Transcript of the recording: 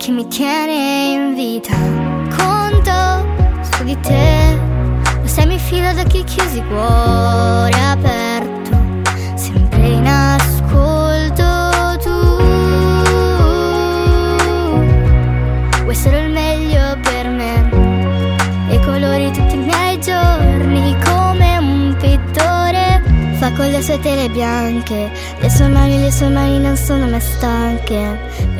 che mi tiene in vita. Conto su di te, lo sai, mi fido da chi chiusi, cuore aperto, sempre in ascolto tu. Vuoi essere il meglio per me e colori tutti i miei giorni come un pittore. Fa con le sue tele bianche, le sue mani non sono mai stanche.